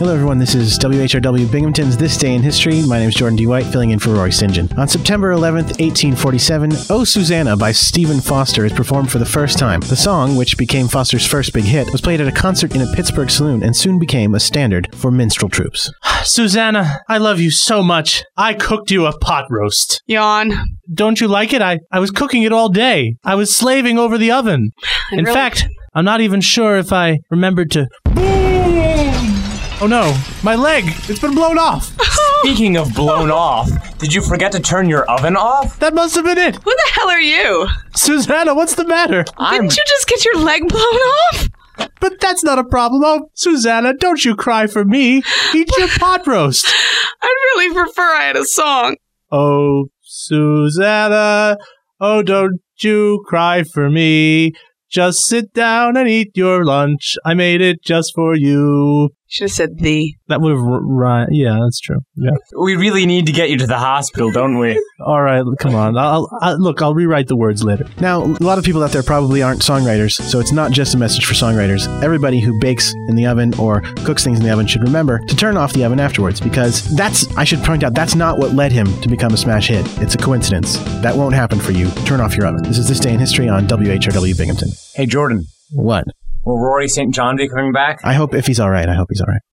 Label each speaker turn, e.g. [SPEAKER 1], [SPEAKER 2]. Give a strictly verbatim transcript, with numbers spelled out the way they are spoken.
[SPEAKER 1] Hello, everyone. This is W H R W Binghamton's This Day in History. My name is Jordan D. White, filling in for Roy St John. On September eleventh, eighteen forty-seven, Oh Susanna by Stephen Foster is performed for the first time. The song, which became Foster's first big hit, was played at a concert in a Pittsburgh saloon and soon became a standard for minstrel troops.
[SPEAKER 2] Susanna, I love you so much. I cooked you a pot roast.
[SPEAKER 3] Yawn.
[SPEAKER 2] Don't you like it? I, I was cooking it all day. I was slaving over the oven.
[SPEAKER 3] I
[SPEAKER 2] In
[SPEAKER 3] really-
[SPEAKER 2] fact, I'm not even sure if I remembered to... Boom! Oh no, my leg! It's been blown off!
[SPEAKER 4] Speaking of blown off, did you forget to turn your oven off?
[SPEAKER 2] That must have been it!
[SPEAKER 3] Who the hell are you?
[SPEAKER 2] Susanna, what's the matter?
[SPEAKER 4] I'm...
[SPEAKER 3] Didn't you just get your leg blown off?
[SPEAKER 2] But that's not a problem. Oh, Susanna, don't you cry for me. Eat your pot roast.
[SPEAKER 3] I'd really prefer I had a song.
[SPEAKER 2] Oh, Susanna, oh, don't you cry for me. Just sit down and eat your lunch. I made it just for you.
[SPEAKER 3] Should have said the.
[SPEAKER 2] That would have right. Yeah, that's true. Yeah.
[SPEAKER 4] We really need to get you to the hospital, don't we?
[SPEAKER 2] All right, come on. I'll, I'll look. I'll rewrite the words later.
[SPEAKER 1] Now, a lot of people out there probably aren't songwriters, so it's not just a message for songwriters. Everybody who bakes in the oven or cooks things in the oven should remember to turn off the oven afterwards, because that's, I should point out, that's not what led him to become a smash hit. It's a coincidence. That won't happen for you. Turn off your oven. This is This Day in History on W H R W Binghamton.
[SPEAKER 4] Hey, Jordan,
[SPEAKER 1] What?
[SPEAKER 4] will Rory Saint John be coming back?
[SPEAKER 1] I hope if he's all right, I hope he's all right.